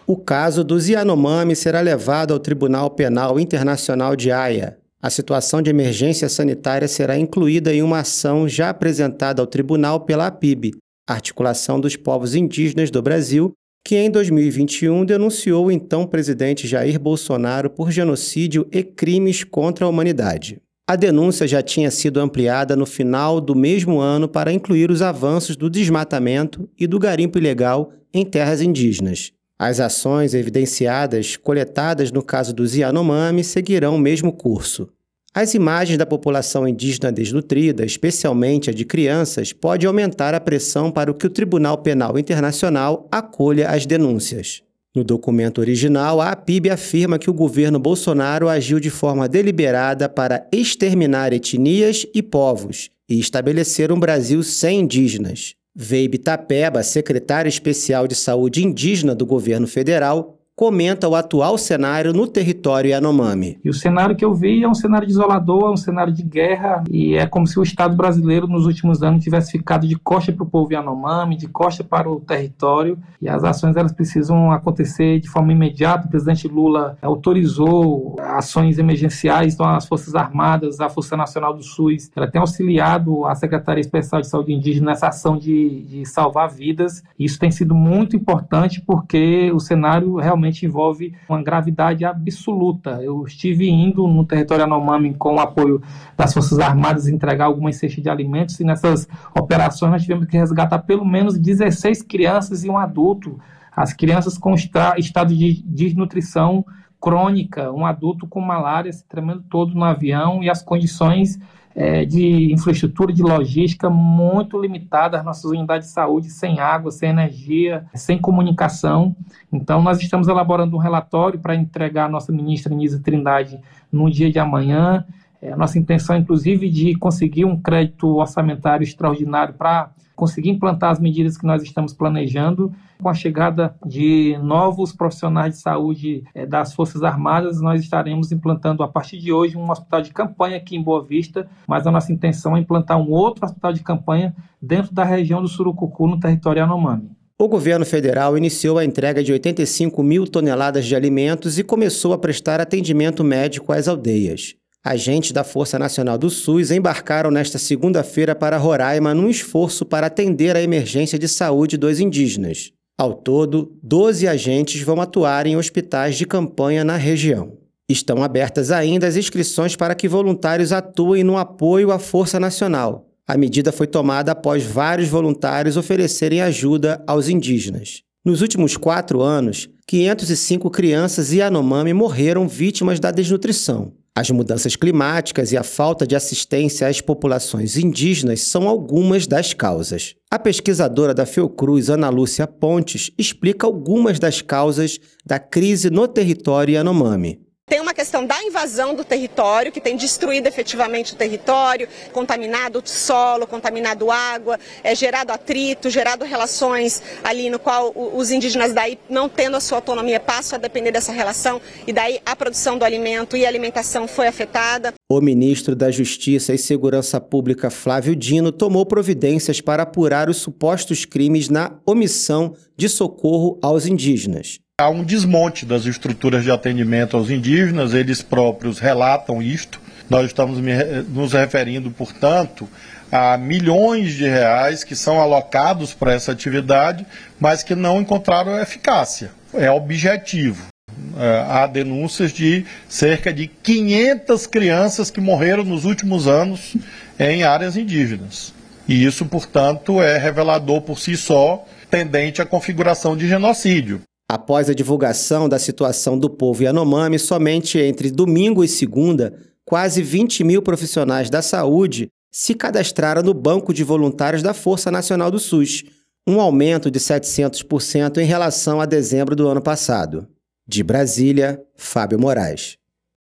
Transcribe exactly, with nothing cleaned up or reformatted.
O caso dos Yanomami será levado ao Tribunal Penal Internacional de Haia. A situação de emergência sanitária será incluída em uma ação já apresentada ao tribunal pela A P I B, Articulação dos Povos Indígenas do Brasil, que em dois mil e vinte e um denunciou o então presidente Jair Bolsonaro por genocídio e crimes contra a humanidade. A denúncia já tinha sido ampliada no final do mesmo ano para incluir os avanços do desmatamento e do garimpo ilegal em terras indígenas. As ações evidenciadas, coletadas no caso dos Yanomami, seguirão o mesmo curso. As imagens da população indígena desnutrida, especialmente a de crianças, pode aumentar a pressão para que o Tribunal Penal Internacional acolha as denúncias. No documento original, a A P I B afirma que o governo Bolsonaro agiu de forma deliberada para exterminar etnias e povos e estabelecer um Brasil sem indígenas. Veibe Tapeba, secretária especial de saúde indígena do governo federal, comenta o atual cenário no território Yanomami. E o cenário que eu vi é um cenário desolador, é um cenário de guerra, e é como se o Estado brasileiro nos últimos anos tivesse ficado de costa para o povo Yanomami, de costa para o território, e as ações elas precisam acontecer de forma imediata. O presidente Lula autorizou ações emergenciais, então as Forças Armadas, a Força Nacional do SUS, ela tem auxiliado a Secretaria Especial de Saúde Indígena nessa ação de, de salvar vidas. Isso tem sido muito importante porque o cenário realmente envolve uma gravidade absoluta. Eu estive indo no território Yanomami com o apoio das Forças Armadas entregar algumas cestas de alimentos, e nessas operações nós tivemos que resgatar pelo menos dezesseis crianças e um adulto. As crianças com estado de desnutrição crônica, um adulto com malária se tremendo todo no avião, e as condições É, de infraestrutura, de logística muito limitada, as nossas unidades de saúde sem água, sem energia, sem comunicação. Então nós estamos elaborando um relatório para entregar à nossa ministra Nízia Trindade no dia de amanhã. É, a nossa intenção, inclusive, de conseguir um crédito orçamentário extraordinário para conseguir implantar as medidas que nós estamos planejando. Com a chegada de novos profissionais de saúde é, das Forças Armadas, nós estaremos implantando, a partir de hoje, um hospital de campanha aqui em Boa Vista, mas a nossa intenção é implantar um outro hospital de campanha dentro da região do Surucucu, no território Yanomami. O governo federal iniciou a entrega de oitenta e cinco mil toneladas de alimentos e começou a prestar atendimento médico às aldeias. Agentes da Força Nacional do SUS embarcaram nesta segunda-feira para Roraima num esforço para atender a emergência de saúde dos indígenas. Ao todo, doze agentes vão atuar em hospitais de campanha na região. Estão abertas ainda as inscrições para que voluntários atuem no apoio à Força Nacional. A medida foi tomada após vários voluntários oferecerem ajuda aos indígenas. Nos últimos quatro anos, quinhentas e cinco crianças Yanomami morreram vítimas da desnutrição. As mudanças climáticas e a falta de assistência às populações indígenas são algumas das causas. A pesquisadora da Fiocruz, Ana Lúcia Pontes, explica algumas das causas da crise no território Yanomami. Tem uma questão da invasão do território, que tem destruído efetivamente o território, contaminado o solo, contaminado a água, é, gerado atrito, gerado relações ali no qual os indígenas daí, não tendo a sua autonomia, passam a depender dessa relação, e daí a produção do alimento e a alimentação foi afetada. O ministro da Justiça e Segurança Pública, Flávio Dino, tomou providências para apurar os supostos crimes na omissão de socorro aos indígenas. Há um desmonte das estruturas de atendimento aos indígenas, eles próprios relatam isto. Nós estamos nos referindo, portanto, a milhões de reais que são alocados para essa atividade, mas que não encontraram eficácia. É objetivo. Há denúncias de cerca de quinhentas crianças que morreram nos últimos anos em áreas indígenas. E isso, portanto, é revelador por si só, tendente à configuração de genocídio. Após a divulgação da situação do povo Yanomami, somente entre domingo e segunda, quase vinte mil profissionais da saúde se cadastraram no Banco de Voluntários da Força Nacional do SUS, um aumento de setecentos por cento em relação a dezembro do ano passado. De Brasília, Fábio Moraes.